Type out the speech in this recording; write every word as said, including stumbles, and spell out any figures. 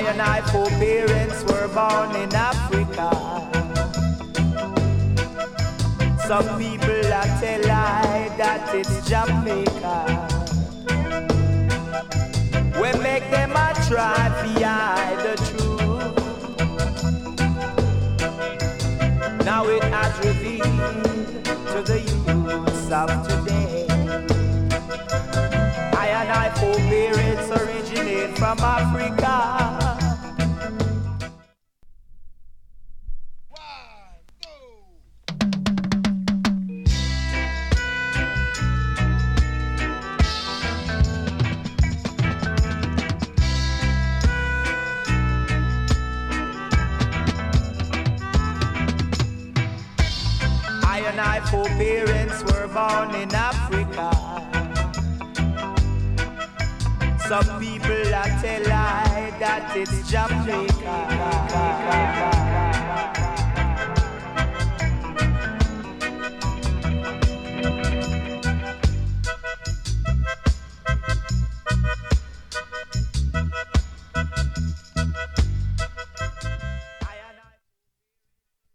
and I foreparents were born in Africa. Some people are tell I that it's Jamaica. We make them a try to hide the truth. Now it has revealed to the youths of today. I and I foreparents originate from Africa. And I foreparents were born in Africa. Some people are tell I that it's Jamaica.